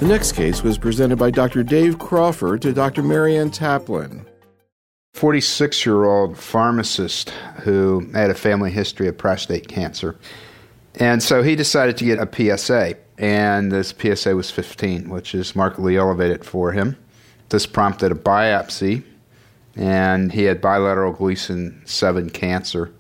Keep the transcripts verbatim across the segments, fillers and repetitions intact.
The next case was presented by Doctor Dave Crawford to Doctor Marianne Taplin. forty-six-year-old pharmacist who had a family history of prostate cancer. And so he decided to get a P S A, and this P S A was fifteen, which is markedly elevated for him. This prompted a biopsy, and he had bilateral Gleason seven cancer.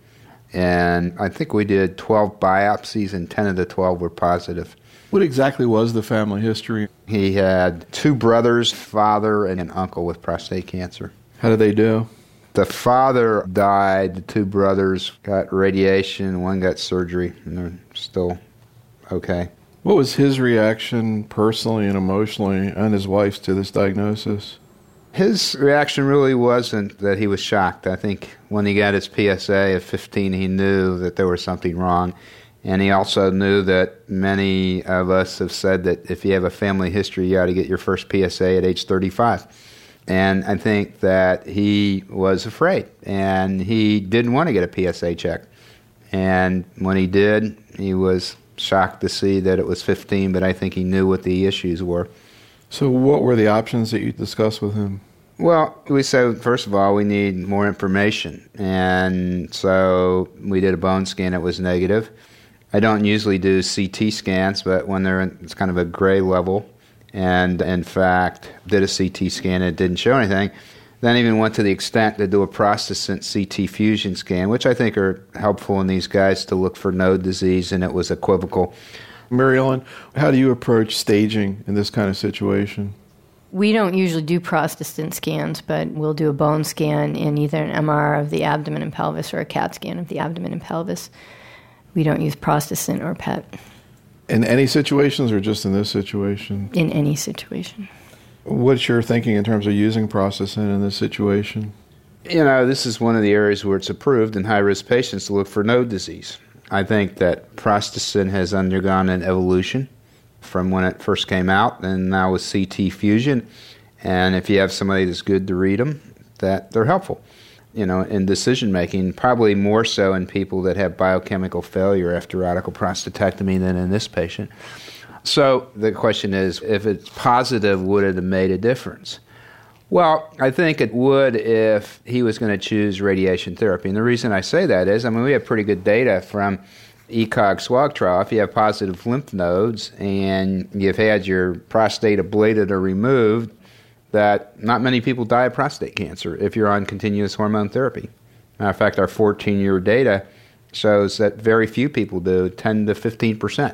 And I think we did twelve biopsies, and ten of the twelve were positive. What exactly was the family history? He had two brothers, father, and an uncle with prostate cancer. How did they do? The father died, the two brothers got radiation, one got surgery, and they're still okay. What was his reaction personally and emotionally, and his wife's, to this diagnosis? His reaction really wasn't that he was shocked. I think when he got his P S A at fifteen, he knew that there was something wrong. And he also knew that many of us have said that if you have a family history, you ought to get your first P S A at age thirty-five. And I think that he was afraid, and he didn't want to get a P S A check. And when he did, he was shocked to see that it was fifteen, but I think he knew what the issues were. So what were the options that you discussed with him? Well, we said, first of all, we need more information. And so we did a bone scan that was negative. I don't usually do C T scans, but when they're in, it's kind of a gray level, and in fact did a C T scan and it didn't show anything. Then even went to the extent to do a Prostascent C T fusion scan, which I think are helpful in these guys to look for node disease, and it was equivocal. Mary Ellen, how do you approach staging in this kind of situation? We don't usually do Prostascent scans, but we'll do a bone scan in either an M R of the abdomen and pelvis or a CAT scan of the abdomen and pelvis. We don't use Prostascent or P E T. In any situations or just in this situation? In any situation. What's your thinking in terms of using Prostascent in this situation? You know, this is one of the areas where it's approved in high-risk patients to look for node disease. I think that Prostascent has undergone an evolution from when it first came out, and now with C T fusion. And if you have somebody that's good to read them, that they're helpful, you know, in decision-making, probably more so in people that have biochemical failure after radical prostatectomy than in this patient. So the question is, if it's positive, would it have made a difference? Well, I think it would if he was going to choose radiation therapy. And the reason I say that is, I mean, we have pretty good data from ECOG SWOG trial. If you have positive lymph nodes and you've had your prostate ablated or removed, that not many people die of prostate cancer if you're on continuous hormone therapy. Matter of fact, our fourteen-year data shows that very few people do, ten to fifteen percent.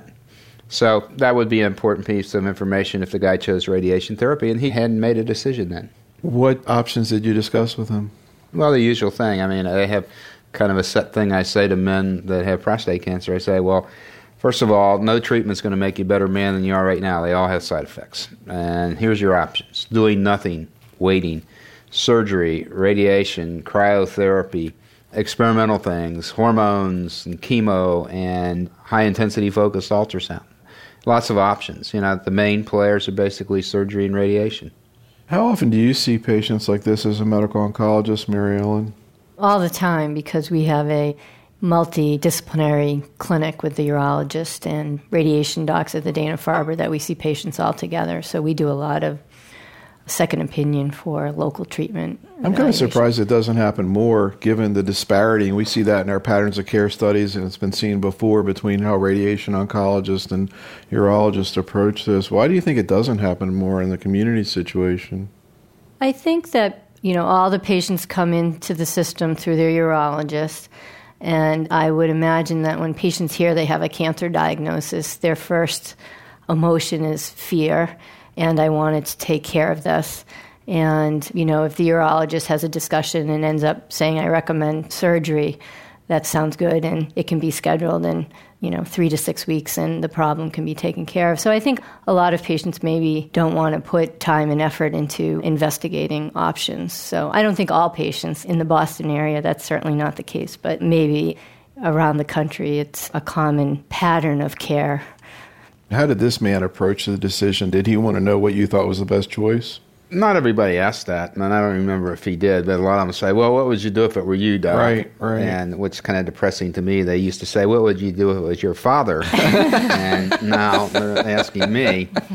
So that would be an important piece of information if the guy chose radiation therapy, and he hadn't made a decision then. What options did you discuss with him? Well, the usual thing. I mean, I have kind of a set thing I say to men that have prostate cancer. I say, well, first of all, no treatment's going to make you a better man than you are right now. They all have side effects. And here's your options. Doing nothing, waiting, surgery, radiation, cryotherapy, experimental things, hormones and chemo, and high-intensity focused ultrasound. Lots of options. You know, the main players are basically surgery and radiation. How often do you see patients like this as a medical oncologist, Mary Ellen? All the time, because we have a multidisciplinary clinic with the urologist and radiation docs at the Dana-Farber that we see patients all together. So we do a lot of second opinion for local treatment. I'm kind of surprised it doesn't happen more, given the disparity. And we see that in our patterns of care studies, and it's been seen before between how radiation oncologists and urologists approach this. Why do you think it doesn't happen more in the community situation? I think that, you know, all the patients come into the system through their urologist. And I would imagine that when patients hear they have a cancer diagnosis, their first emotion is fear, and I wanted to take care of this. And, you know, if the urologist has a discussion and ends up saying, I recommend surgery, that sounds good, and it can be scheduled in, you know, three to six weeks, and the problem can be taken care of. So I think a lot of patients maybe don't want to put time and effort into investigating options. So I don't think all patients in the Boston area, that's certainly not the case, but maybe around the country it's a common pattern of care. How did this man approach the decision? Did he want to know what you thought was the best choice? Not everybody asked that, and I don't remember if he did, but a lot of them say, well, what would you do if it were you, Doc? Right, right. And which is kind of depressing to me. They used to say, what would you do if it was your father? And now they're asking me.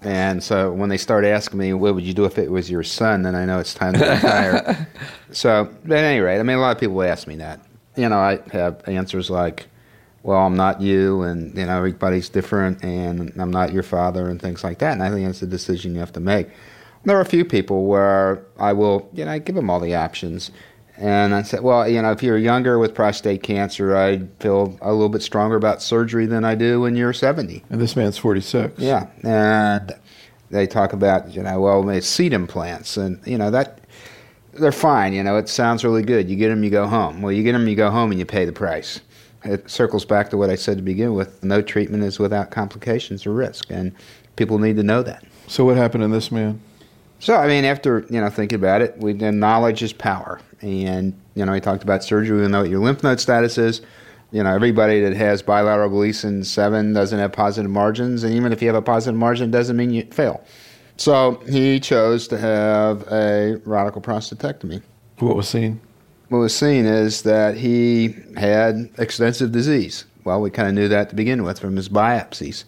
And so when they start asking me, what would you do if it was your son, then I know it's time to retire. So at any rate, I mean, a lot of people ask me that. You know, I have answers like, well, I'm not you, and, you know, everybody's different, and I'm not your father, and things like that. And I think it's a decision you have to make. There are a few people where I will, you know, I give them all the options. And I said, well, you know, if you're younger with prostate cancer, I feel a little bit stronger about surgery than I do when you're seventy. And this man's forty-six. Yeah. And they talk about, you know, well, it's seed implants. And, you know, that they're fine. You know, it sounds really good. You get them, you go home. Well, you get them, you go home, and you pay the price. It circles back to what I said to begin with. No treatment is without complications or risk. And people need to know that. So what happened in this man? So, I mean, after, you know, thinking about it, we then knowledge is power. And, you know, we talked about surgery. We know what your lymph node status is. You know, everybody that has bilateral Gleason seven doesn't have positive margins. And even if you have a positive margin, it doesn't mean you fail. So he chose to have a radical prostatectomy. What was seen? What was seen is that he had extensive disease. Well, we kind of knew that to begin with from his biopsies.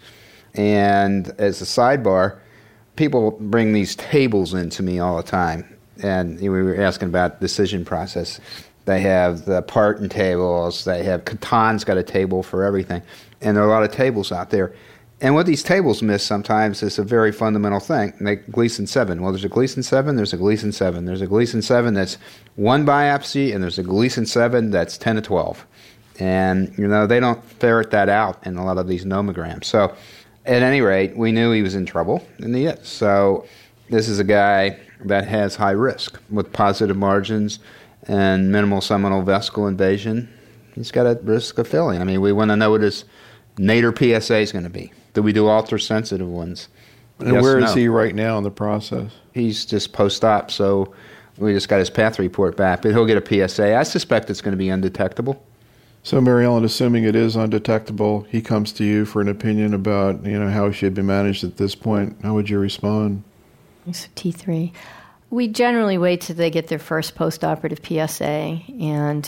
And as a sidebar, people bring these tables into me all the time. And we were asking about decision process. They have the Parton tables. They have Caton's got a table for everything. And there are a lot of tables out there. And what these tables miss sometimes is a very fundamental thing, like Gleason seven. Well, there's a Gleason seven, there's a Gleason seven. There's a Gleason seven that's one biopsy, and there's a Gleason seven that's ten to twelve. And, you know, they don't ferret that out in a lot of these nomograms. So, at any rate, we knew he was in trouble, and he is. So, this is a guy that has high risk with positive margins and minimal seminal vesicle invasion. He's got a risk of failing. I mean, we want to know what his nadir P S A is going to be. Do we do ultra-sensitive ones? And yes, where is no. he right now in the process? He's just post-op, so we just got his path report back. But he'll get a P S A. I suspect it's going to be undetectable. So, Mary Ellen, assuming it is undetectable, he comes to you for an opinion about, you know, how he should be managed at this point. How would you respond? So T three. We generally wait till they get their first post-operative P S A, and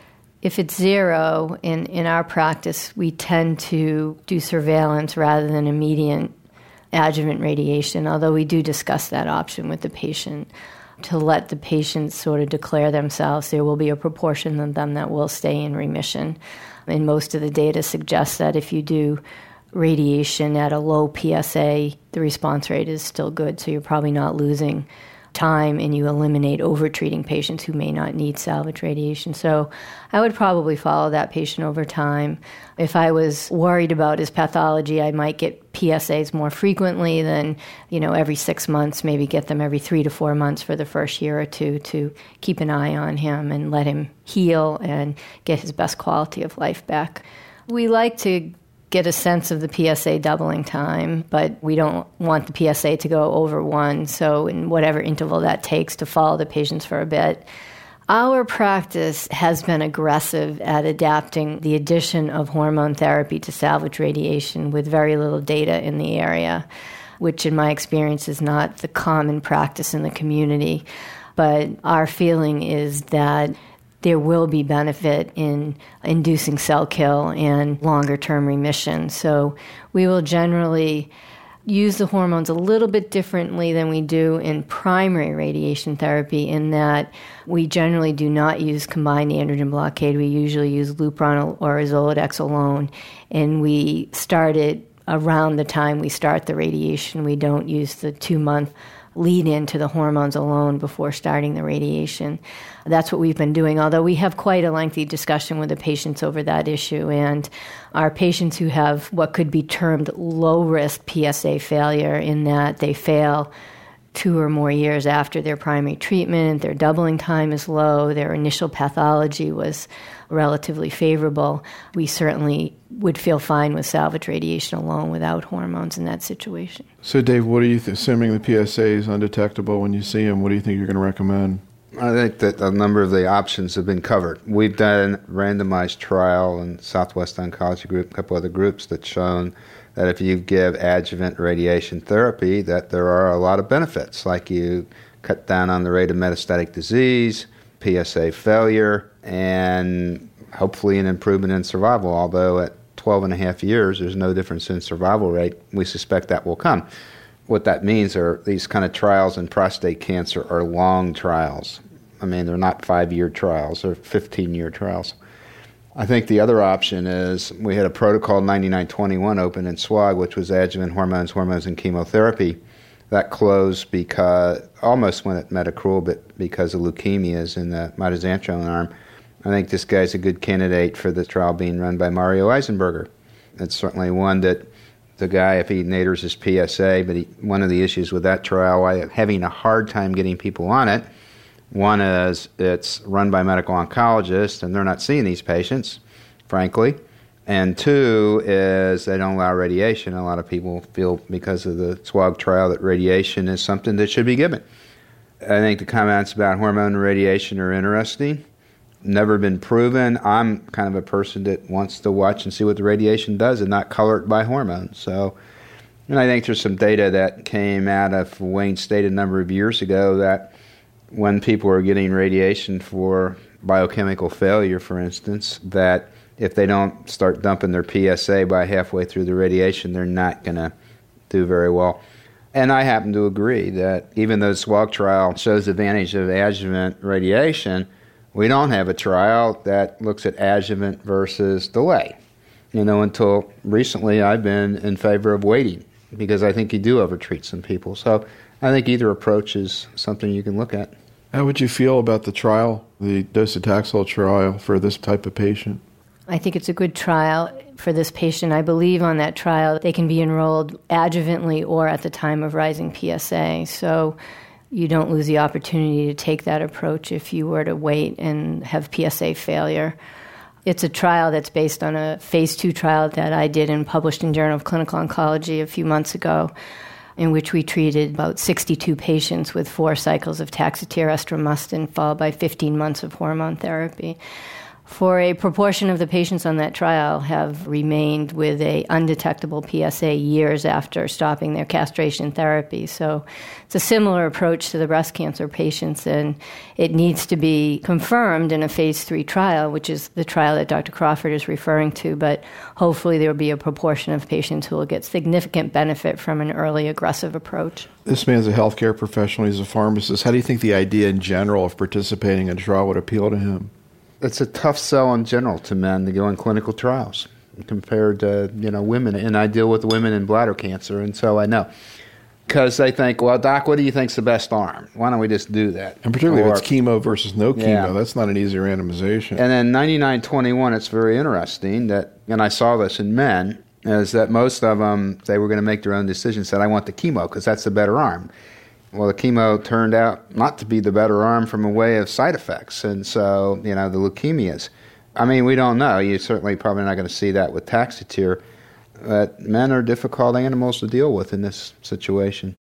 if it's zero, in, in our practice, we tend to do surveillance rather than immediate adjuvant radiation, although we do discuss that option with the patient to let the patient sort of declare themselves. There will be a proportion of them that will stay in remission. And most of the data suggests that if you do radiation at a low P S A, the response rate is still good, so you're probably not losing time, and you eliminate over-treating patients who may not need salvage radiation. So I would probably follow that patient over time. If I was worried about his pathology, I might get P S As more frequently than, you know, every six months, maybe get them every three to four months for the first year or two to keep an eye on him and let him heal and get his best quality of life back. We like to get a sense of the P S A doubling time, but we don't want the P S A to go over one, so in whatever interval that takes to follow the patients for a bit. Our practice has been aggressive at adapting the addition of hormone therapy to salvage radiation with very little data in the area, which in my experience is not the common practice in the community. But our feeling is that there will be benefit in inducing cell kill and longer-term remission. So we will generally use the hormones a little bit differently than we do in primary radiation therapy, in that we generally do not use combined androgen blockade. We usually use Lupron or Zoladex alone, and we start it around the time we start the radiation. We don't use the two-month lead into the hormones alone before starting the radiation. That's what we've been doing, although we have quite a lengthy discussion with the patients over that issue. And our patients who have what could be termed low-risk P S A failure, in that they fail two or more years after their primary treatment, their doubling time is low, their initial pathology was relatively favorable, we certainly would feel fine with salvage radiation alone without hormones in that situation. So, Dave, what do you th- assuming the P S A is undetectable when you see him, what do you think you're going to recommend? I think that a number of the options have been covered. We've done a randomized trial in Southwest Oncology Group, a couple other groups, that's shown that if you give adjuvant radiation therapy, that there are a lot of benefits, like you cut down on the rate of metastatic disease, P S A failure, and hopefully an improvement in survival, although at twelve and a half years, there's no difference in survival rate. We suspect that will come. what that means are these kind of trials in prostate cancer are long trials. I mean, they're not five-year trials, they're fifteen-year trials. I think the other option is we had a protocol ninety-nine twenty-one open in S W A G, which was adjuvant hormones, hormones, and chemotherapy. That closed because almost when it met accrual, but because of leukemias in the mitoxantrone arm. I think this guy's a good candidate for the trial being run by Mario Eisenberger. It's certainly one that the guy, if he naters his P S A, but he, one of the issues with that trial, why I'm having a hard time getting people on it, one is it's run by medical oncologists, and they're not seeing these patients, frankly. And two is they don't allow radiation. A lot of people feel because of the S W A G trial that radiation is something that should be given. I think the comments about hormone and radiation are interesting. Never been proven. I'm kind of a person that wants to watch and see what the radiation does and not color it by hormones. So, and I think there's some data that came out of Wayne State a number of years ago that when people are getting radiation for biochemical failure, for instance, that if they don't start dumping their P S A by halfway through the radiation, they're not going to do very well. And I happen to agree that even though the S W A G trial shows the advantage of adjuvant radiation, we don't have a trial that looks at adjuvant versus delay. You know, until recently I've been in favor of waiting because I think you do overtreat some people. So I think either approach is something you can look at. How would you feel about the trial, the docetaxel trial for this type of patient? I think it's a good trial for this patient. I believe on that trial they can be enrolled adjuvantly or at the time of rising P S A. So you don't lose the opportunity to take that approach if you were to wait and have P S A failure. It's a trial that's based on a phase two trial that I did and published in Journal of Clinical Oncology a few months ago, in which we treated about sixty-two patients with four cycles of Taxotere estromestin followed by fifteen months of hormone therapy. For a proportion of the patients on that trial have remained with a undetectable P S A years after stopping their castration therapy. So it's a similar approach to the breast cancer patients, and it needs to be confirmed in a phase three trial, which is the trial that Doctor Crawford is referring to, but hopefully there will be a proportion of patients who will get significant benefit from an early aggressive approach. This man's a healthcare professional. He's a pharmacist. How do you think the idea in general of participating in a trial would appeal to him? It's a tough sell in general to men to go in clinical trials compared to, you know, women. And I deal with women in bladder cancer, and so I know. Because they think, well, doc, what do you think's the best arm? Why don't we just do that? And particularly or, if it's chemo versus no chemo, yeah. That's not an easy randomization. And then ninety-nine twenty-one, it's very interesting that, and I saw this in men, is that most of them, they were going to make their own decision, said, I want the chemo because that's the better arm. Well, the chemo turned out not to be the better arm from a way of side effects. And so, you know, the leukemias. I mean, we don't know. You're certainly probably not going to see that with Taxotere. But men are difficult animals to deal with in this situation.